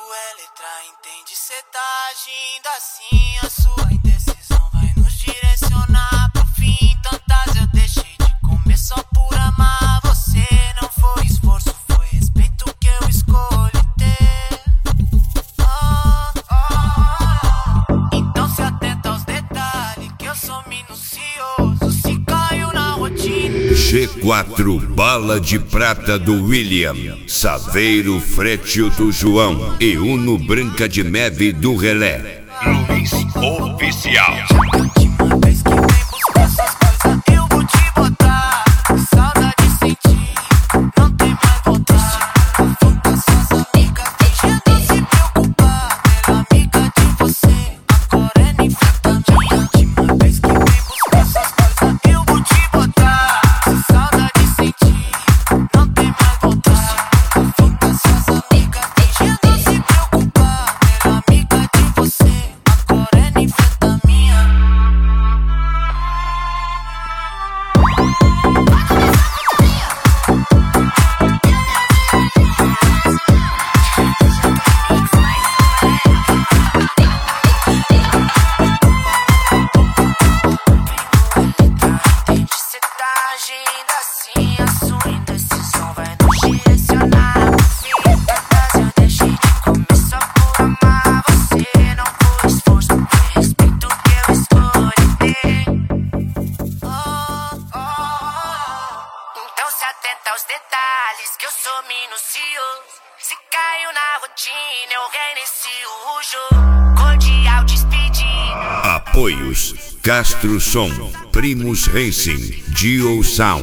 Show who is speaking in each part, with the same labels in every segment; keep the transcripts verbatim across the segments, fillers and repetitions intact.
Speaker 1: é letra, entende? Cê tá agindo assim, a sua indecisão vai nos direcionar pro fim. Tantas eu deixei de comer só por amar você. Não foi esforço, foi respeito que eu escolhi ter. Oh, oh, oh. Então se atenta aos detalhes, que eu sou minucioso. Se caiu na rotina.
Speaker 2: G quatro, bala de prata do William, Saveiro Frétio do João e Uno Branca de Neve do Relé.
Speaker 3: Luiz Oficial.
Speaker 1: Atenta aos detalhes, que eu sou minucioso. Se caiu na rotina, eu reinicio o jogo. Cordial despedida.
Speaker 2: Apoios: Castro Som, Primus Racing, Dio Sound.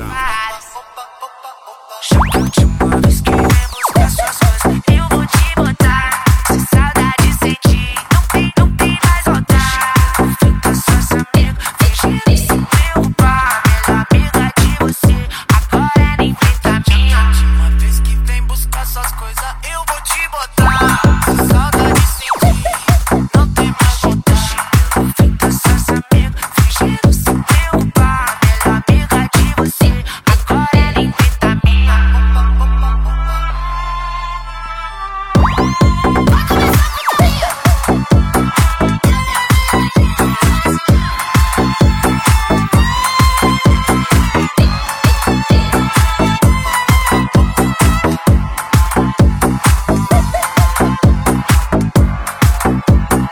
Speaker 1: Última vez que vem buscar suas coisas, eu vou te botar. Se saudade sentir, não tem, não tem mais voltar. Fica suas amigas, fingindo e se preocupar. Melhor amiga de você, agora é nem feita minha. Última vez que vem buscar suas coisas, eu vou te botar. Se saudade sentir, não tem mais voltar. Fica suas amigas, fingindo e se preocupar. Melhor amiga de você, agora é nem feita minha.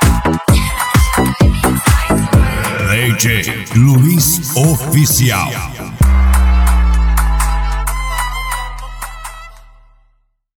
Speaker 3: D J Luiz Oficial.